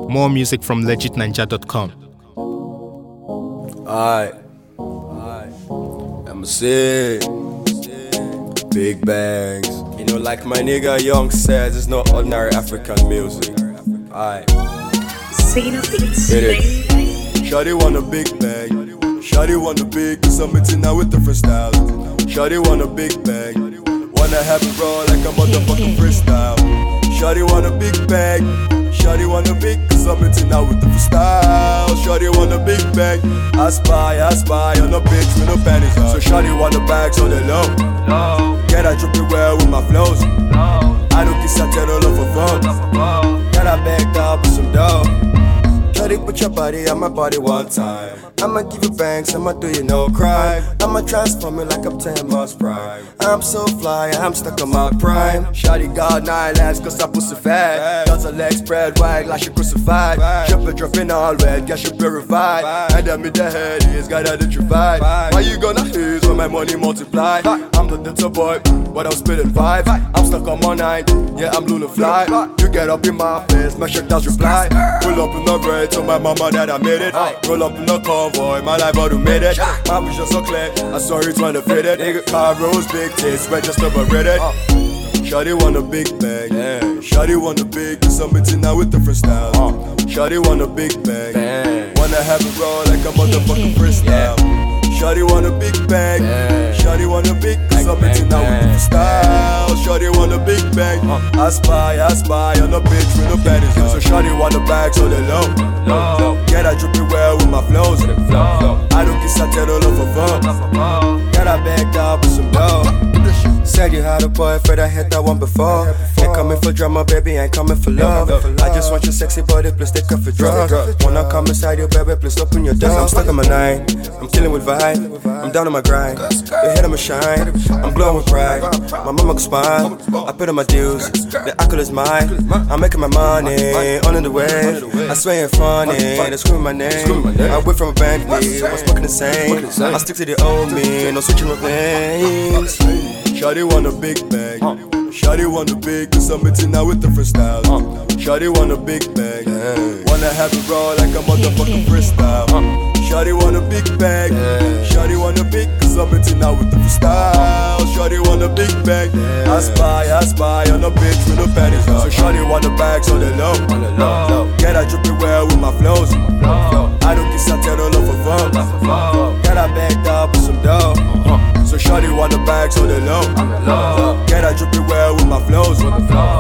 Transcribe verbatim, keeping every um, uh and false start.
More music from legit ninja dot com. Alright, alright, I'ma say big bangs. You know, like my nigga Young says, it's not ordinary African music. Alright, hit it. Shawty want a big bag. Shawty want a big, cause I'm meeting now with different styles. Shawty want a big bag. Wanna have it raw like a motherfucking freestyle. Shawty want a big bag. Shawty want a big, cause I'm meeting now with different styles. Shawty want a big bag. I spy, I spy on a bitch with no panties on. So shawty want a bag so they low. Get I drip it well with my flows. I don't kiss I tell all over phone. Get I backed up with some dough. Shawty put your body on my body one time. I'ma give you bangs, I'ma do you no crime. I'ma transform you like I'm ten months prime. I'm so fly, I'm stuck on my prime. Shawty got nine legs cause I pussy fat. Got her legs spread wide like she crucified. Jump and dropping all wet, get she purified. And then me the head is got her vibe. Why you gonna haze when my money multiply? I'm the little boy, but I'm spitting five. I'm stuck on my nine, yeah I'm Luna fly. You get up in my face, my shirt does reply. Pull up in the bread, tell my mama that I made it. Roll up in the convoy, my life automated. My vision so clear, I saw you trying to fit it. Nigga, car rolls, big tits, red just overrated. Shawty want a big bag, yeah. Shawty want a big, cause I'm meeting now with different styles. Shawty want a big bag, bang. Wanna have it raw like a motherfucking freestyle. Shawty want a big bag, yeah. Shawty want a big, cause I'm meeting now with different styles. Shawty want a big bag. I spy, I spy on a bitch with no panties on. So shawty want a bag so they low. Get I drip it well with my flows. I don't kiss I tell all over phone. Get I backed up with some dough. Said you had a boyfriend, I hit that one before. Ain't coming for drama, baby, ain't coming for love. I just want your sexy body, please take off your drugs. Wanna come inside you, baby, please open your door. I'm stuck on my nine, I'm killing with vibe. I'm down on my grind, the head of my shine. I'm glowing with pride, my mama can smile. I put on my dues, the alcohol is mine. I'm making my money, on in the way. I swear you're funny, they scream my name. I went from a Bentley, I was fucking insane. I stick to the old me, no switching my lanes. Shawty want a big bag. Shawty want a big, cause I'm meeting now with different styles. Shawty want a big bag. Wanna have it raw like a motherfucking freestyle. Shawty want a big bag. Shawty want a big, cause I'm meeting now with different styles. Shawty want a big bag. I spy, I spy on a bitch with no panties on. So shawty want a bag so they low. Get I drip it well with my flows. I don't kiss I tell all over phone. Get I backed up with some dough. So shawty want a bag so they low. Get I drip it well with my flows.